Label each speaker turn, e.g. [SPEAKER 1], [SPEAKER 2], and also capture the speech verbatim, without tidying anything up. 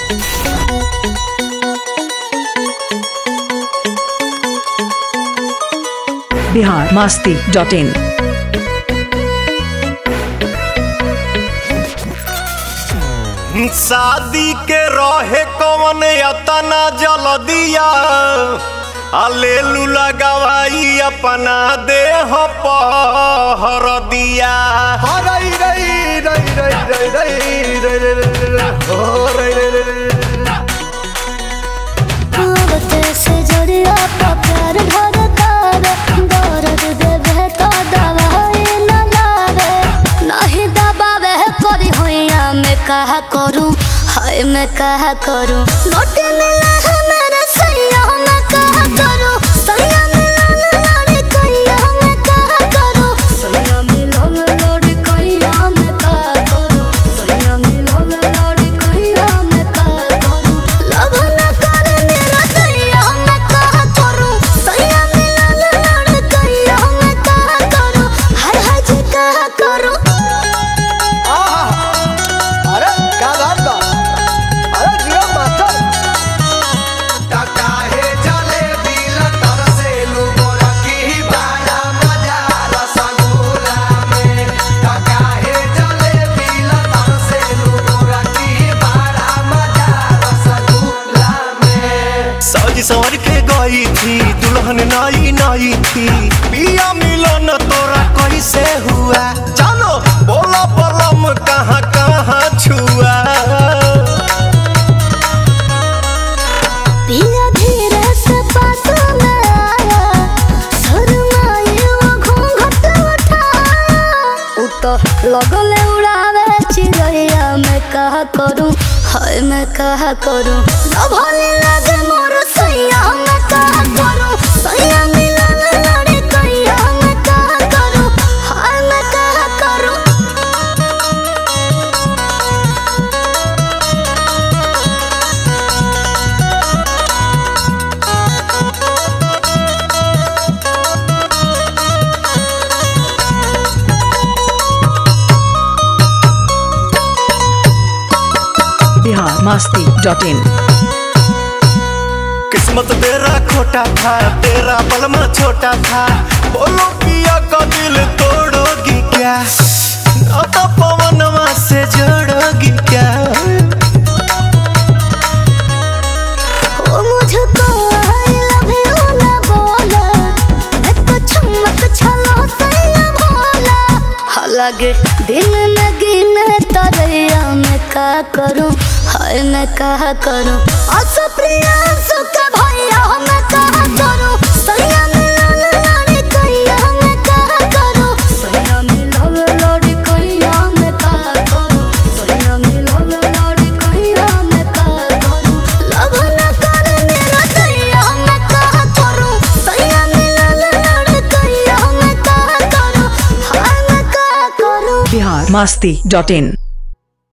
[SPEAKER 1] Bihar Masti dot इन।
[SPEAKER 2] शादी के रहे कौन अतना जल्दिया अलेलू लगवाई अपना देह पहर दिया।
[SPEAKER 3] कहा करूं हाय मैं कहा करूं लौटे मिला है मेरे सैया मैं कहा करूं सैया मिला लौड़े कहिया मैं कहा करूं सैया मिला लौड़े कहिया मैं कहा करूं सैया मिला लौड़े कहिया मैं कहा करूं लव न करे मेरा सैया मैं कहा करूं सैया मिला लौड़े कहिया मैं कहा करूं हर हर जी कहा करूं।
[SPEAKER 2] सवर के गई थी दुल्हन नाई नाई थी पिया मिलन तोरा कैसे हुआ जानो बोला बलम कहाँ कहाँ छुआ।
[SPEAKER 3] पिया धीरे से पास में आया शर्माई वो घूंघट उठाया उतो लगले उड़ावे चिड़ैया मैं कहा करूं हाय मैं कहा करूं न भले लगे मोर सैया मैं कहा करूं सैया मिला लड़े कहिया मैं कहा करूं हाय मैं कहा करूं।
[SPEAKER 1] Bihar Masti dot in.
[SPEAKER 2] किस्मत तेरा खोटा था तेरा बलमा छोटा था बोलो पिया का दिल तोड़ोगी क्या नाता पवनवा से जोड़ोगी क्या।
[SPEAKER 3] वो मुझको I love you ना बोला मैं तो चमक छलो सैया भोला हालांकि दिन में गिने तरैया मैं क्या करूं हाय मैं क्या करूं आसो प्रिया सुख भैया मैं क्या करूं सैया मिला लड़े कहिया मैं क्या करूं सैया मिला लड़े कहिया मैं क्या करूं सैया मिला लड़े कहिया मैं क्या करूं लव न करे मेरा सैया मैं क्या करूं सैया मिला लड़े कहिया मैं क्या करूं हाय मैं क्या करूं।
[SPEAKER 1] बिहार मस्ती डॉट इन।